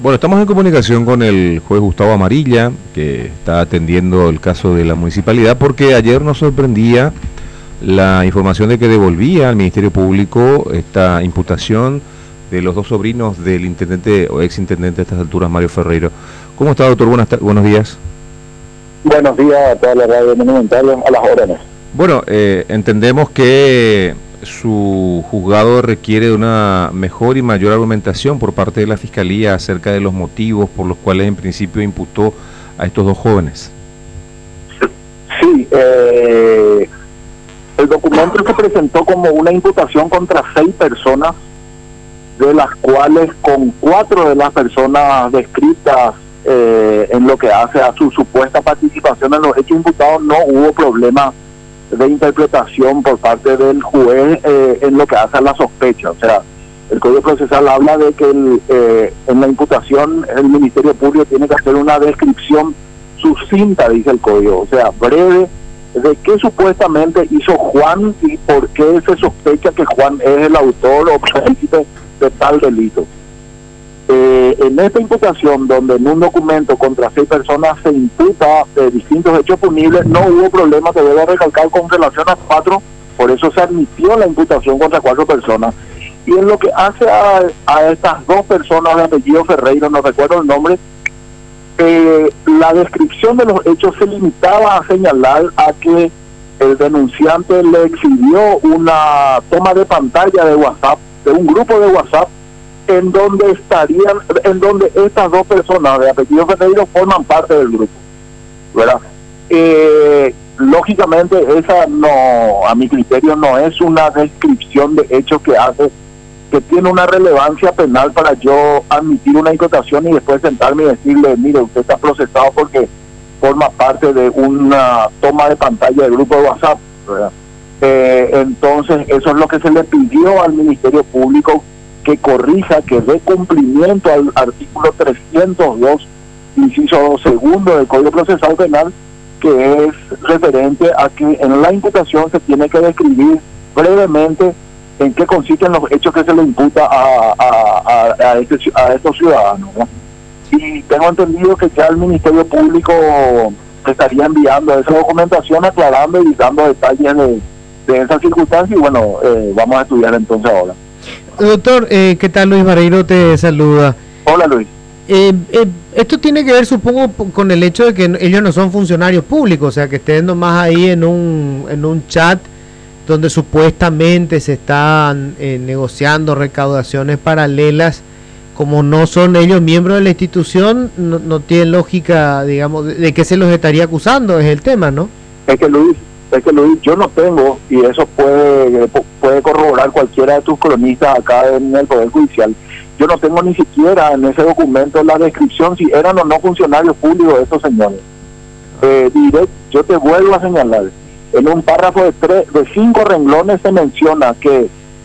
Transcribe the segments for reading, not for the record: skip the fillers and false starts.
Bueno, estamos en comunicación con el juez Gustavo Amarilla, que está atendiendo el caso de la municipalidad, porque ayer nos sorprendía la información de que devolvía al Ministerio Público esta imputación de los dos sobrinos del intendente o ex intendente a estas alturas, Mario Ferreiro. ¿Cómo está, doctor? Buenos días. Buenos días a toda la radio monumental, a las órdenes. Bueno, entendemos que su juzgado requiere de una mejor y mayor argumentación por parte de la Fiscalía acerca de los motivos por los cuales en principio imputó a estos dos jóvenes. Sí, el documento se presentó como una imputación contra 6 personas, de las cuales con 4 de las personas descritas en lo que hace a su supuesta participación en los hechos imputados no hubo problema de interpretación por parte del juez en lo que hace a la sospecha. O sea, el Código Procesal habla de que en la imputación el Ministerio Público tiene que hacer una descripción sucinta, dice el Código, o sea, breve, de qué supuestamente hizo Juan y por qué se sospecha que Juan es el autor o partícipe de tal delito. En esta imputación, donde en un documento contra 6 personas se imputa distintos hechos punibles, no hubo problema, te debo recalcar, con relación a 4, por eso se admitió la imputación contra 4 personas. Y en lo que hace a estas 2 personas de apellido Ferreiro, no recuerdo el nombre, la descripción de los hechos se limitaba a señalar a que el denunciante le exhibió una toma de pantalla de WhatsApp, de un grupo de WhatsApp, en donde estas 2 personas de apellido Ferreiro forman parte del grupo, ¿verdad? Lógicamente esa no, a mi criterio, no es una descripción de hechos que tiene una relevancia penal para yo admitir una imputación y después sentarme y decirle, mire, usted está procesado porque forma parte de una toma de pantalla del grupo de WhatsApp, ¿verdad? Entonces eso es lo que se le pidió al Ministerio Público, que corrija, que dé cumplimiento al artículo 302, inciso segundo del Código Procesal Penal, que es referente a que en la imputación se tiene que describir brevemente en qué consisten los hechos que se le imputa a estos ciudadanos, ¿no? Y tengo entendido que ya el Ministerio Público estaría enviando esa documentación, aclarando y dando detalles de esas circunstancias, y bueno, vamos a estudiar entonces ahora. Doctor, ¿qué tal? Luis Barreiro te saluda. Hola, Luis. Esto tiene que ver, supongo, con el hecho de que ellos no son funcionarios públicos, o sea, que estén nomás ahí en un chat donde supuestamente se están negociando recaudaciones paralelas. Como no son ellos miembros de la institución, no tiene lógica, digamos, de que se los estaría acusando, es el tema, ¿no? Es que Luis, yo no tengo, y eso puede corroborar cualquiera de tus cronistas acá en el Poder Judicial, yo no tengo ni siquiera en ese documento la descripción si eran o no funcionarios públicos de estos señores. Yo te vuelvo a señalar, en un párrafo de 5 renglones se menciona que,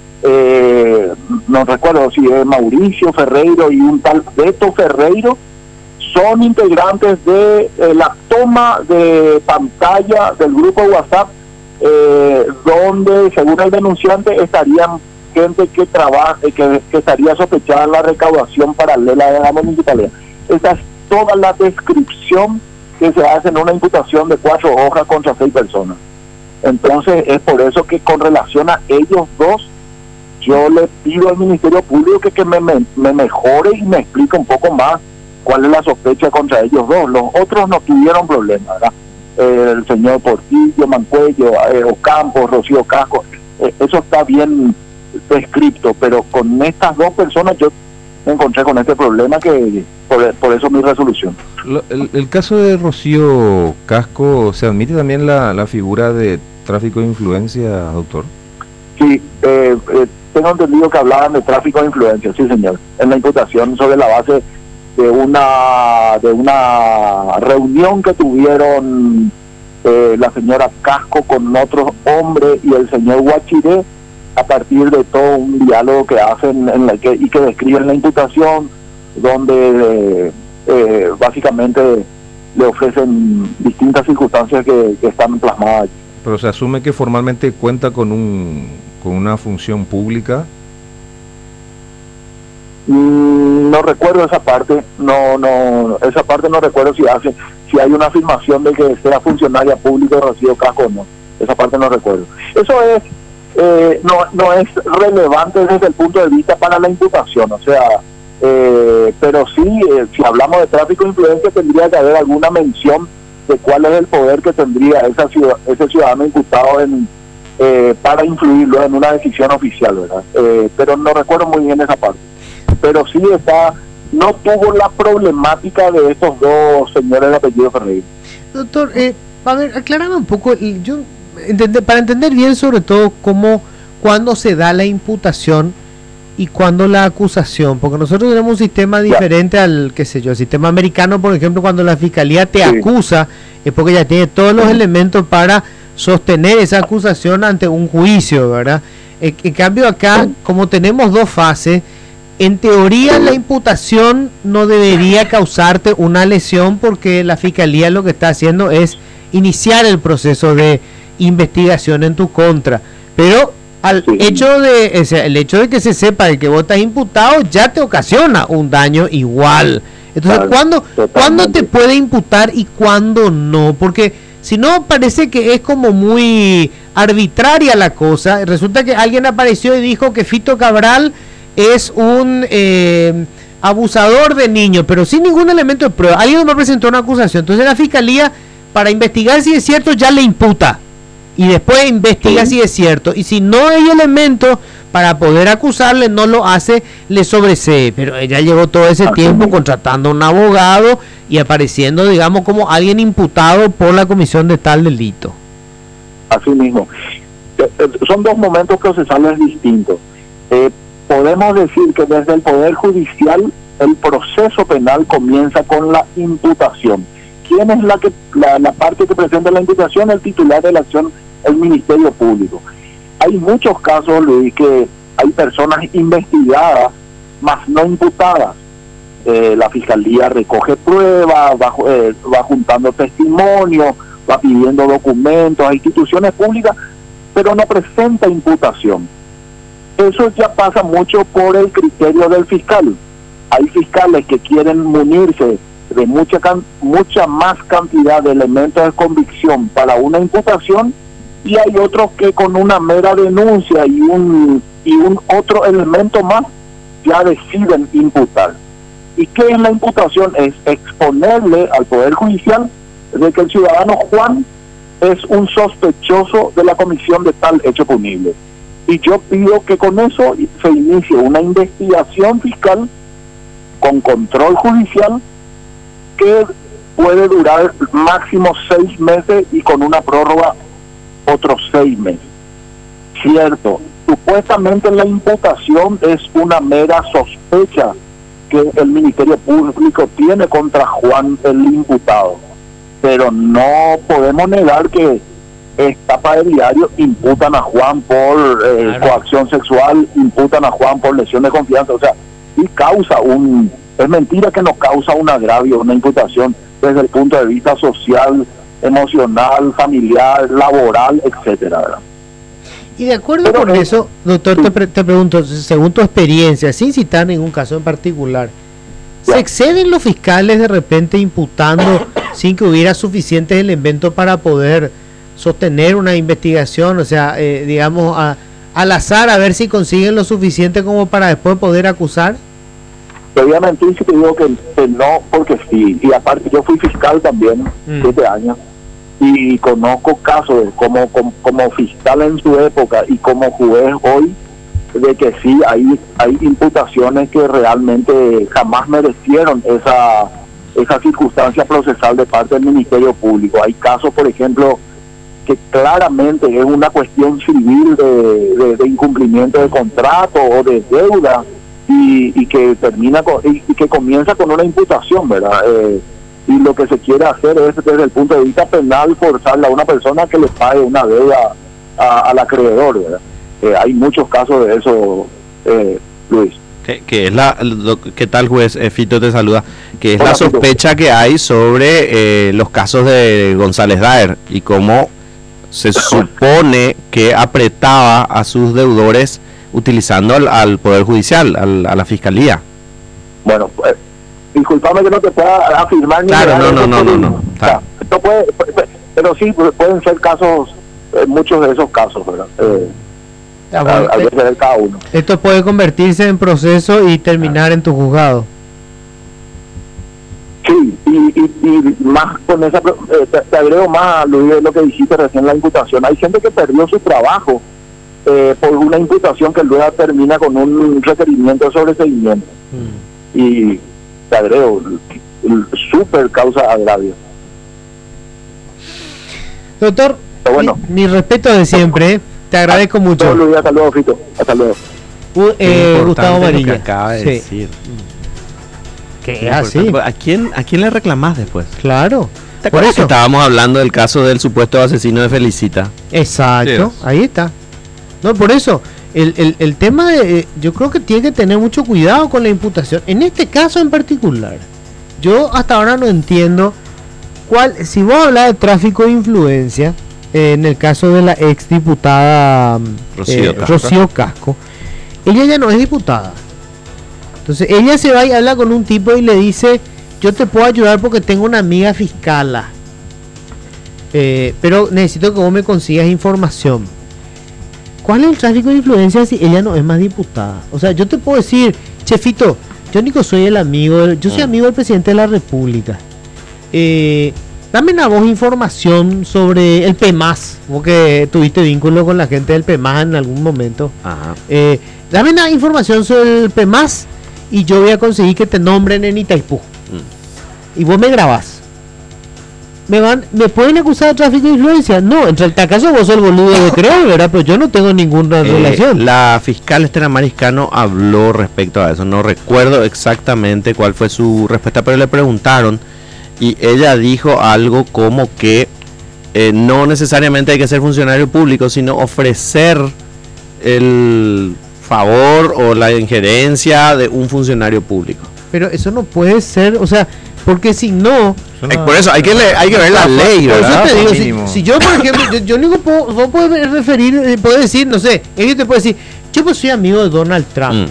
no recuerdo si es Mauricio Ferreiro y un tal Beto Ferreiro, son integrantes de la toma de pantalla del grupo WhatsApp, donde según el denunciante estarían gente que trabaja, que estaría sospechada en la recaudación paralela de la municipalidad. Esa es toda la descripción que se hace en una imputación de 4 hojas contra 6 personas. Entonces es por eso que con relación a ellos 2, yo le pido al Ministerio Público que me mejore y me explique un poco más cuál es la sospecha contra ellos 2. Los otros no tuvieron problema, ¿verdad? El señor Portillo, Mancuello, Ocampo, Rocío Casco, eso está bien descrito, pero con estas 2 personas yo me encontré con este problema, que por eso mi resolución. El caso de Rocío Casco, ¿se admite también la figura de tráfico de influencia, doctor? Sí, tengo entendido que hablaban de tráfico de influencia, sí señor, en la imputación sobre la base de una reunión que tuvieron la señora Casco con otros hombres y el señor Guachiré, a partir de todo un diálogo que hacen y que describen la imputación, donde básicamente le ofrecen distintas circunstancias que están plasmadas allí. Pero se asume que formalmente cuenta con una función pública. No no recuerdo esa parte, esa parte no recuerdo si hay una afirmación de que sea funcionaria pública Rocío Casco o no. Esa parte no recuerdo. Eso es no es relevante desde el punto de vista para la imputación, o sea, pero sí, si hablamos de tráfico de influencia, tendría que haber alguna mención de cuál es el poder que tendría ese ciudadano imputado para influirlo en una decisión oficial, ¿verdad? Pero no recuerdo muy bien esa parte. Pero sí no tuvo la problemática de estos dos señores de apellido Ferreira. Doctor, a ver, aclárame un poco, para entender bien sobre todo cuándo se da la imputación y cuándo la acusación, porque nosotros tenemos un sistema diferente al, qué sé yo, el sistema americano, por ejemplo, cuando la fiscalía te acusa, es porque ya tiene todos los elementos para sostener esa acusación ante un juicio, ¿verdad? En cambio acá, como tenemos dos fases, en teoría la imputación no debería causarte una lesión porque la fiscalía lo que está haciendo es iniciar el proceso de investigación en tu contra, pero el hecho de que se sepa de que vos estás imputado ya te ocasiona un daño igual. Entonces, ¿cuándo te puede imputar y cuándo no? Porque si no, parece que es como muy arbitraria la cosa. Resulta que alguien apareció y dijo que Fito Cabral es un abusador de niños, pero sin ningún elemento de prueba. Alguien me presentó una acusación. Entonces la fiscalía, para investigar si es cierto, ya le imputa. Y después investiga si es cierto. Y si no hay elementos para poder acusarle, no lo hace, le sobresee. Pero ella llevó todo ese tiempo contratando a un abogado y apareciendo, digamos, como alguien imputado por la comisión de tal delito. Así mismo. Son dos momentos procesales distintos. Podemos decir que desde el Poder Judicial el proceso penal comienza con la imputación. ¿Quién es la parte que presenta la imputación? El titular de la acción, el Ministerio Público. Hay muchos casos, Luis, que hay personas investigadas, mas no imputadas. La Fiscalía recoge pruebas, va juntando testimonios, va pidiendo documentos a instituciones públicas, pero no presenta imputación. Eso ya pasa mucho por el criterio del fiscal. Hay fiscales que quieren munirse de mucha más cantidad de elementos de convicción para una imputación, y hay otros que con una mera denuncia y un otro elemento más ya deciden imputar. ¿Y qué es la imputación? Es exponerle al Poder Judicial de que el ciudadano Juan es un sospechoso de la comisión de tal hecho punible. Y yo pido que con eso se inicie una investigación fiscal con control judicial que puede durar máximo 6 meses y con una prórroga otros 6 meses. Cierto, supuestamente la imputación es una mera sospecha que el Ministerio Público tiene contra Juan, el imputado, pero no podemos negar que tapa de diario imputan a Juan por coacción sexual, imputan a Juan por lesión de confianza, o sea, y causa es mentira que no causa un agravio, una imputación desde el punto de vista social, emocional, familiar, laboral, etcétera, ¿verdad? Y de acuerdo con eso, doctor, te pregunto, según tu experiencia, sin citar ningún caso en particular, ¿se exceden los fiscales de repente imputando sin que hubiera suficientes elementos para poder sostener una investigación? O sea, digamos, al azar, a ver si consiguen lo suficiente como para después poder acusar. Te voy a mentir si te digo que no, porque sí. Y aparte yo fui fiscal también, 7 años, y conozco casos como fiscal en su época y como juez hoy, de que sí, hay imputaciones que realmente jamás merecieron esa circunstancia procesal de parte del Ministerio Público. Hay casos, por ejemplo, que claramente es una cuestión civil de incumplimiento de contrato o de deuda, y que termina y que comienza con una imputación, ¿verdad? Y lo que se quiere hacer es, desde el punto de vista penal, forzarle a una persona que le pague una deuda al acreedor, ¿verdad? Hay muchos casos de eso, Luis. Que es ¿qué tal, juez? Fito te saluda. Que es la sospecha que hay sobre los casos de González Daer y cómo se supone que apretaba a sus deudores utilizando al Poder Judicial, a la Fiscalía. Bueno, disculpame que no te pueda afirmar ni Claro, negar no. O sea, esto pero sí pueden ser casos, muchos de esos casos, ¿verdad? A veces de cada uno. Esto puede convertirse en proceso y terminar en tu juzgado. Sí, y más con esa, te agrego más, Luis, lo que dijiste recién, la imputación. Hay gente que perdió su trabajo por una imputación que luego termina con un requerimiento de sobreseimiento. Y te agrego, súper causa agravio. Doctor, bueno, mi respeto de siempre, te agradezco mucho. Luis, hasta luego, Fito, hasta luego. Gustavo Amarilla. Que acaba de decir. Que es así. ¿A quién le reclamás después? Claro. Por eso estábamos hablando del caso del supuesto asesino de Felicita. Exacto, sí, ahí está. No, por eso, el tema de, yo creo que tiene que tener mucho cuidado con la imputación. En este caso en particular, yo hasta ahora no entiendo si vos hablas de tráfico de influencia, en el caso de la ex diputada Rocío Casco, ella ya no es diputada. Entonces ella se va y habla con un tipo y le dice: yo te puedo ayudar porque tengo una amiga fiscala, pero necesito que vos me consigas información. ¿Cuál es el tráfico de influencia si ella no es más diputada? O sea, yo te puedo decir: chefito, yo Nico soy el amigo, yo soy amigo del presidente de la República, dame una voz información sobre el PEMAS, vos que tuviste vínculo con la gente del PEMAS en algún momento. Ajá. Dame una información sobre el PEMAS y yo voy a conseguir que te nombren en Itaipú. Y vos me grabás. ¿Me pueden acusar de tráfico de influencia? No, en acaso vos sos el boludo de creo, ¿verdad? Pero yo no tengo ninguna relación. La fiscal Estela Mariscano habló respecto a eso. No recuerdo exactamente cuál fue su respuesta, pero le preguntaron y ella dijo algo como que no necesariamente hay que ser funcionario público, sino ofrecer el favor o la injerencia de un funcionario público. Pero eso no puede ser, o sea, porque si no... por eso hay que ver la ley, ¿verdad? Por eso te digo, si yo, por ejemplo, yo no puedo, vos podés referir, podés decir, no sé, ellos te pueden decir: yo pues soy amigo de Donald Trump.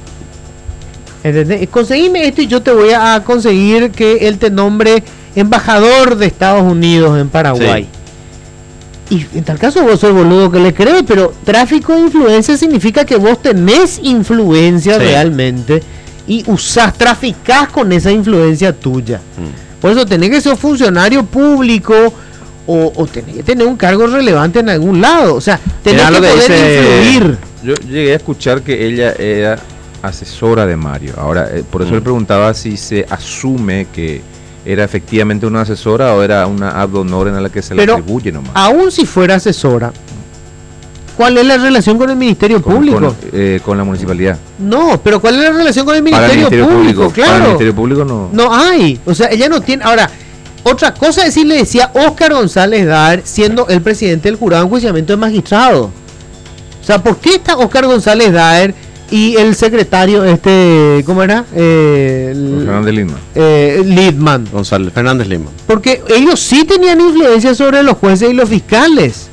¿Entendés? Conseguime esto y yo te voy a conseguir que él te nombre embajador de Estados Unidos en Paraguay. Sí. Y en tal caso vos sos el boludo que le cree, pero tráfico de influencia significa que vos tenés influencia realmente y traficás con esa influencia tuya. Por eso tenés que ser funcionario público o tenés que tener un cargo relevante en algún lado. O sea, tenés que poder influir. Yo llegué a escuchar que ella era asesora de Mario. Ahora, por eso le preguntaba si se asume que era efectivamente una asesora o era una ad honorem a la que se le atribuye nomás. Aún si fuera asesora, ¿cuál es la relación con el Ministerio Público? Con la municipalidad. No, pero ¿cuál es la relación con el Ministerio Público? Claro. Para el Ministerio Público no hay. O sea, ella no tiene... Ahora, otra cosa es si le decía Óscar González Daer, siendo el presidente del jurado de enjuiciamiento de magistrado. O sea, ¿por qué está Óscar González Daer y el secretario ¿cómo era? Fernández Lidman. Lidman. Fernández Lidman. Porque ellos sí tenían influencia sobre los jueces y los fiscales.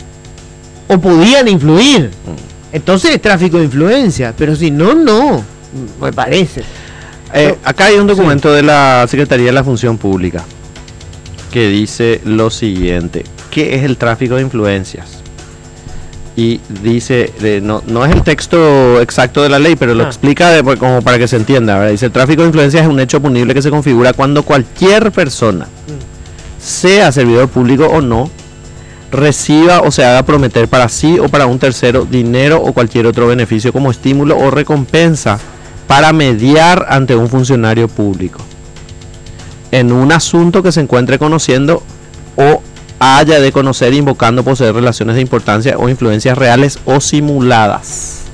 O podían influir. Entonces es tráfico de influencia. Pero si no, me parece. Acá hay un documento de la Secretaría de la Función Pública que dice lo siguiente: ¿qué es el tráfico de influencias? Y dice, no es el texto exacto de la ley, pero lo explica como para que se entienda, ¿verdad? Dice: el tráfico de influencias es un hecho punible que se configura cuando cualquier persona, sea servidor público o no, reciba o se haga prometer para sí o para un tercero dinero o cualquier otro beneficio como estímulo o recompensa para mediar ante un funcionario público en un asunto que se encuentre conociendo o haya de conocer, invocando poseer relaciones de importancia o influencias reales o simuladas.